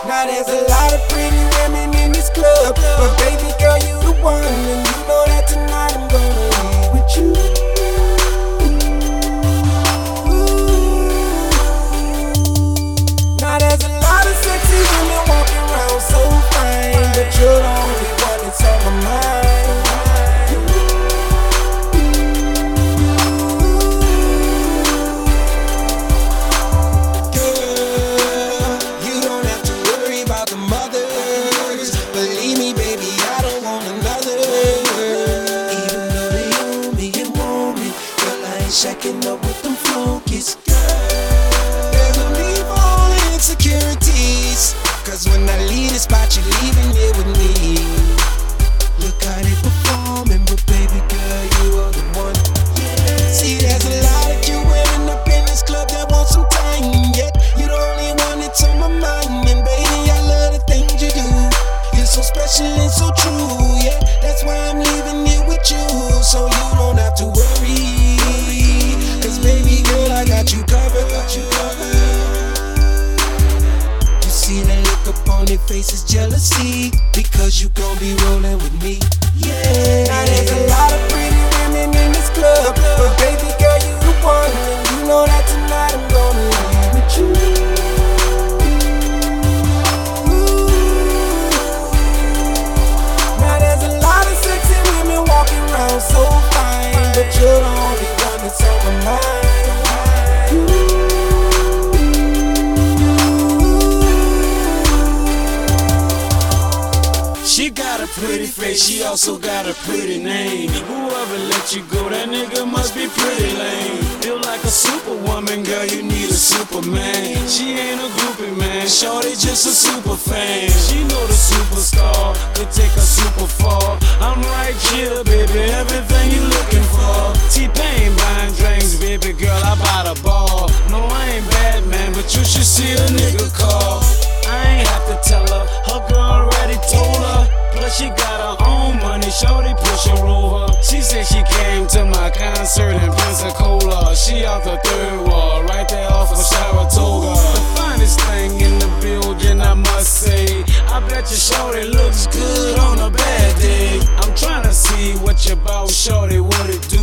Now there's a lot of pretty women in this club, but baby girl, you the one, and you know that tonight I'm gonna leave with you. Now there's a lot of sexy women walking around so fine, but you're the only one that's on my mind. Checking up with them flunkies, girl. There's no need for all the insecurities, cause when I leave the spot, you're leaving it with me. Look how they performing, but baby girl, you are the one. Yeah. See, there's a lot of cute women up in this club that want some time, yet you're the only one that's on my mind. And baby, I love the things you do. You're so special and so true, yeah. That's why I'm leaving it with you, so you don't have to worry. Baby girl, I got you covered, You see that look up on their faces, jealousy, because you gon' be rolling with me, yeah. Now there's a lot of pretty women in this club, but baby girl, you the one, and you know that tonight I'm gonna leave with you. Now there's a lot of sexy women walking around so fine, but you're the only one that's on my mind. She got a pretty face, she also got a pretty name. Whoever let you go, that nigga must be pretty lame. Feel like a superwoman, girl, you need a superman. She ain't a groupie, man, shorty just a super fan. She know the superstar could take her super far. I'm right here, baby, everything you looking for. T-Pain buying drinks, baby girl, I buy the bar. No, I ain't bad, man, but you should see a nigga call. I ain't have to tell her, her girl already told her. Plus she got her own money, shorty push her over. She said she came to my concert in Pensacola. She off the third wall, right there off of Saratoga. The finest thing in the building, I must say. I bet you shorty looks good on a bad day. I'm trying to see what your boss shorty, what it do.